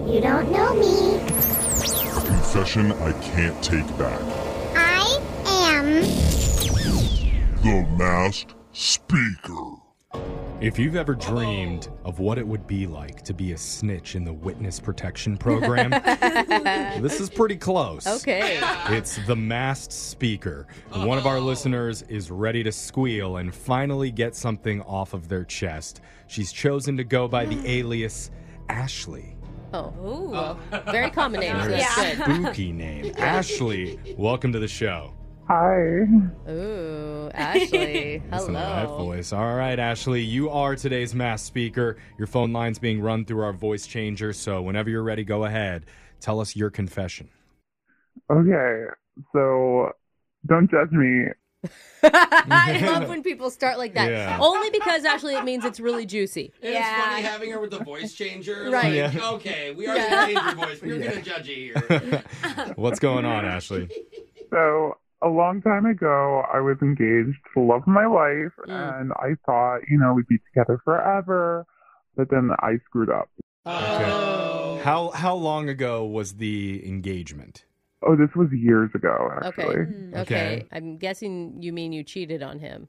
You don't know me. Confession I can't take back. I am The Masked Speaker. If you've ever dreamed of what it would be like to be a snitch in the witness protection program, this is pretty close. Okay. It's The Masked Speaker. One of our listeners is ready to squeal and finally get something off of their chest. She's chosen to go by the alias Ashley. Oh, very common name. Very That's good. spooky name. Ashley, welcome to the show. Hi. Ooh, Ashley. That's a nice Hello. voice. All right, Ashley, you are today's Masked Speaker. Your phone line's being run through our voice changer, so whenever you're ready, go ahead. Tell us your confession. Okay, so don't judge me. I love when people start like that. Yeah. Only because, Ashley, it means it's really juicy. It's funny having her with the voice changer. Right. Like, okay, we already changed your voice, but you're going to judge you here. What's going on, Ashley? So a long time ago, I was engaged to the love of my life, and I thought, we'd be together forever, but then I screwed up. Oh. How long ago was the engagement? Oh, this was years ago, Okay. actually. Okay. I'm guessing you mean you cheated on him.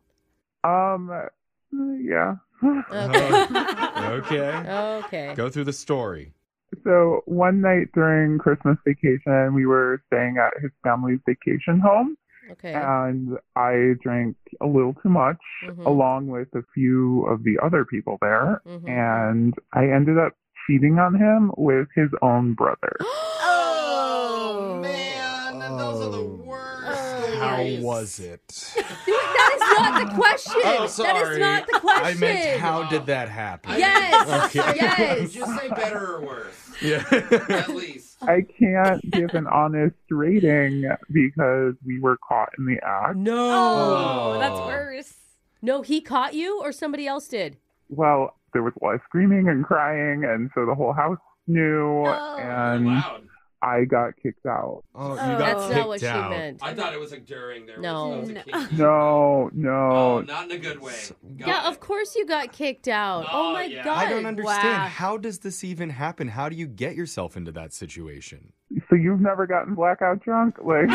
Yeah. Okay. Okay. Okay. Go through the story. So one night during Christmas vacation, we were staying at his family's vacation home, Okay. and I drank a little too much, Mhm. along with a few of the other people there, Mhm. and I ended up cheating on him with his own brother. Oh, man. Those are the worst. How stories. was it? That is not the question. Oh, That is sorry. not the question. I meant, how did that happen? Yes. Okay. Yes. Just say better or worse, Yeah. at least. I can't give an honest rating because we were caught in the act. No. Oh. That's worse. No, he caught you or somebody else did? Well, there was a lot of screaming and crying, and so the whole house knew, and Loud. I got kicked out. Oh, you Oh. got That's kicked not what she out. meant. I thought it was like during there. No. Was a kinky- No, Oh, not in a good way. Got Yeah, it. of course you got kicked out. Oh, Oh, my yeah. God. I don't understand. Wow. How does this even happen? How do you get yourself into that situation? So you've never gotten blackout drunk? Like,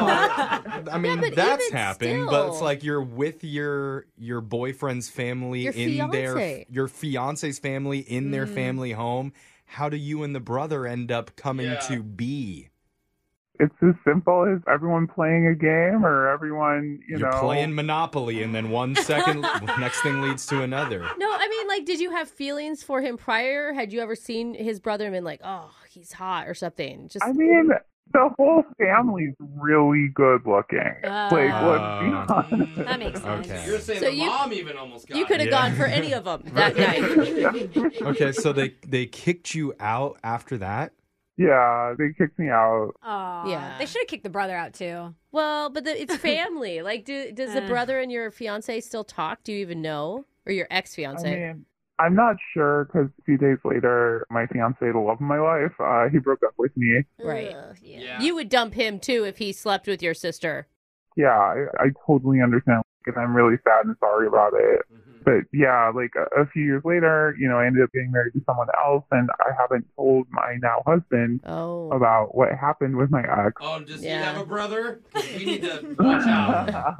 I mean, but that's even happened, but it's still. like you're with your boyfriend's family Your in fiance. your fiance's family in their family home. How do you and the brother end up coming Yeah. to be? it's as simple as everyone playing a game or everyone, You're playing Monopoly, and then one second, next thing leads to another. No, I mean, like, did you have feelings for him prior? Had you ever seen his brother and been like, oh, he's hot or something? Just I mean, the whole family's really good looking. Let's be honest. That makes sense. Okay. You're saying So the you- mom even almost got you could have Yeah. gone for any of them that night. Okay, so they kicked you out after that? Yeah, they kicked me out. Oh, Yeah. They should have kicked the brother out too. Well, but it's family. Like, does the brother and your fiance still talk? Do you even know? Or your ex-fiance? I mean, I'm not sure because a few days later, my fiance, the love of my life, he broke up with me. Right. Ugh, yeah. Yeah. You would dump him, too, if he slept with your sister. Yeah, I totally understand, and I'm really sad and sorry about it. But yeah, like a few years later, I ended up getting married to someone else, and I haven't told my now husband Oh. about what happened with my ex. Oh, does Yeah. he have a brother? 'Cause we need to watch out.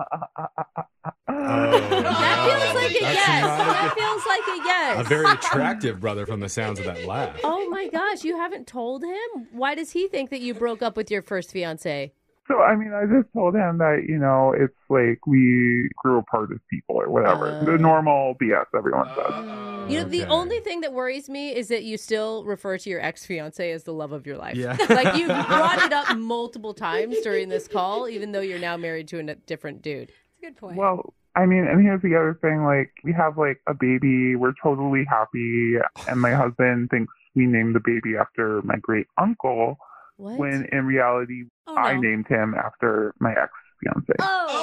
That feels like a That's yes. not That feels like a yes. a very attractive brother from the sounds of that laugh. Oh my gosh, you haven't told him? Why does he think that you broke up with your first fiance? So, I mean, I just told him that, it's like we grew apart as people or whatever. The normal BS everyone says. You know, the Okay. only thing that worries me is that you still refer to your ex-fiance as the love of your life. Yeah. Like, you brought it up multiple times during this call, even though you're now married to a different dude. That's a good point. Well, I mean, and here's the other thing, like, we have, like, a baby. We're totally happy. And my husband thinks we named the baby after my great uncle, What? when in reality, Oh, I no. named him after my ex-fiance.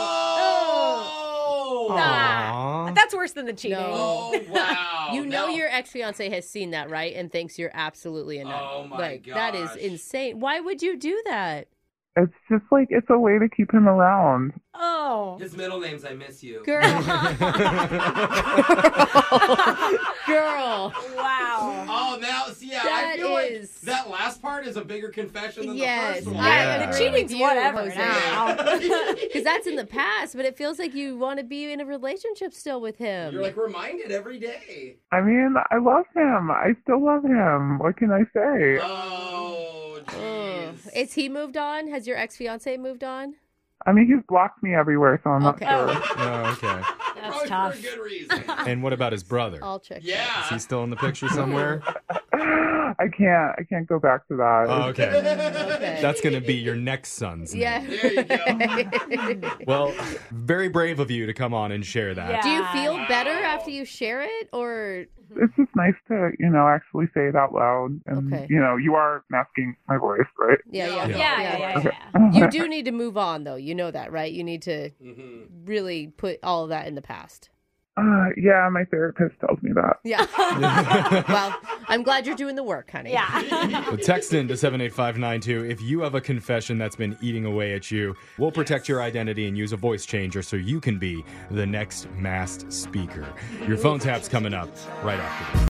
Oh! Aw. That's worse than the cheating. No. Oh, wow. You know No. your ex-fiance has seen that, right? And thinks you're absolutely a nut. Oh, my Like, that is gosh. insane. Why would you do that? It's just like, it's a way to keep him around. Oh. His middle name's I Miss You. Girl. Girl. Wow. Oh, now, see, yeah, I That feel like is- that last part is a bigger confession than Yes. the first one. Yeah. The cheating's You, whatever Jose. now. Because that's in the past, but it feels like you want to be in a relationship still with him. You're like reminded every day. I mean, I love him. I still love him. What can I say? Oh, Ugh. jeez. Is he moved on? Has your ex-fiance moved on? I mean, he's blocked me everywhere, so I'm Okay. not sure. Oh, okay. That's Probably tough. for a good reason. And what about his brother? I'll check. Yeah. Is he still in the picture somewhere? I can't go back to that. Oh, okay. Okay. That's going to be your next son's name. Yeah. There you go. Well, very brave of you to come on and share that. Yeah. Do you feel better after you share it, or It's just nice to, actually say it out loud. And, Okay. you are masking my voice, right? yeah. Yeah. You do need to move on, though. You know that, right? You need to Mhm. really put all of that in the past. Yeah, my therapist tells me that. Yeah. Well, I'm glad you're doing the work, honey. Yeah. Well, text in to 78592 if you have a confession that's been eating away at you. We'll protect your identity and use a voice changer so you can be the next masked speaker. Your phone tap's coming up right after this.